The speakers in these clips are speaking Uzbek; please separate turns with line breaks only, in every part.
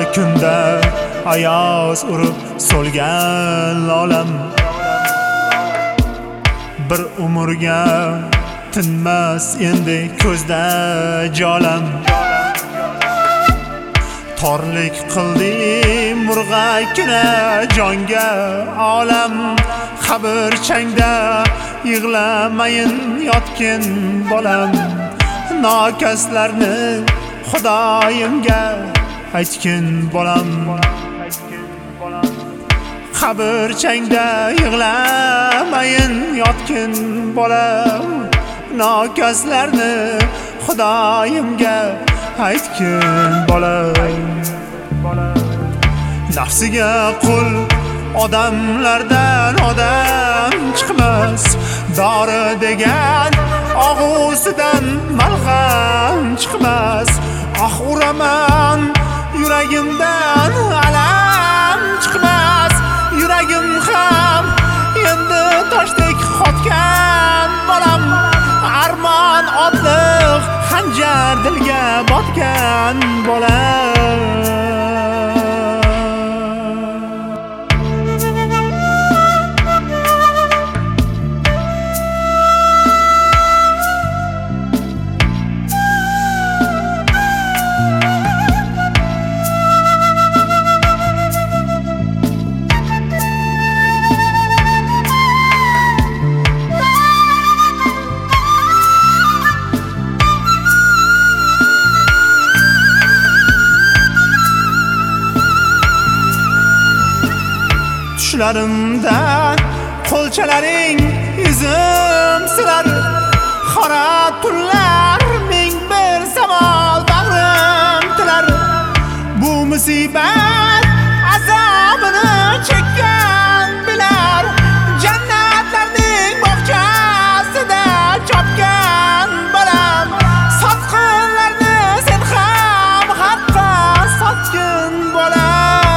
kunda ayoz urib so'lgan olam, bir umrga tinmas endi ko'zda jolam. Torlik qildim murg'akkina jonga olam, qabr changda yig'lamayin yotgin bolam. Nokaslarni Xudoyimga aytgin bolam, qabr changda yig'lamayin yotgin bolam. Nokaslarni Xudoyimga aytgin bolam. Nafsiga qul odamlardan odam chiqmas, dori degan og'usidan malham chiqmas. Ah uraman yuragimdan alam chiqmas, yuragim ham endi toshdek qotgan bolam. Armon otliq xanjar dilga botgan bolam. Tushlarimdan qo'lchalaring izim silar, qora tunlar ming bir savol bag'rim tilar. Bu musibat azobini chekkan bilar, jannatlarning bog'chasida chopgan bolam. Sotqinlarni sen ham haqqa sotgin bolam.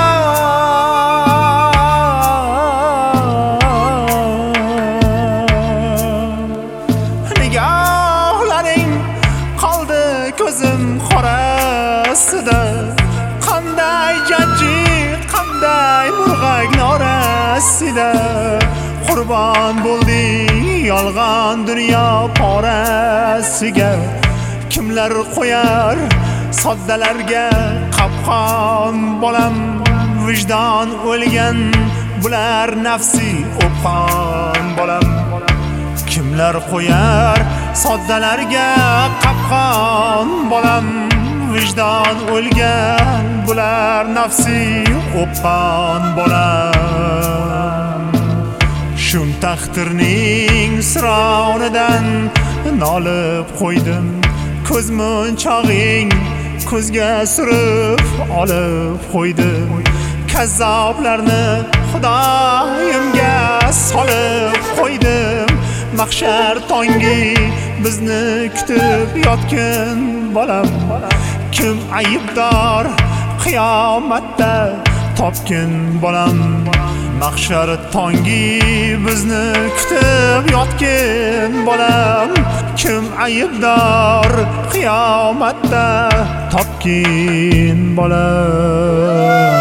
Ko'zim qorasida qanday janjit, qanday murg'ak norasida. Qurbon bo'lding yolg'on dunyo porasiga. Kimlar qo'yar soddalarga qopqon bolam. Vijdon o'lgan bular nafsi o'pqon bolam. Kimlar qo'yar soddalarga qopqon bolam. Vijdon o'lgan bular nafsi o'pqon bolam. Shum taqdirning sironidan nolib qo'ydim, ko'zmunchog'ing ko'zga surib olib qo'ydi. Kazzoblarni Xudoyimga solib qo'ydim. Mahshar tongi bizni kutib yotgin bolam. Kim aybdor qiyomatda topgin bolam. Mahshar tongi bizni kutib yotgin bolam. Kim aybdor qiyomatda topgin bolam.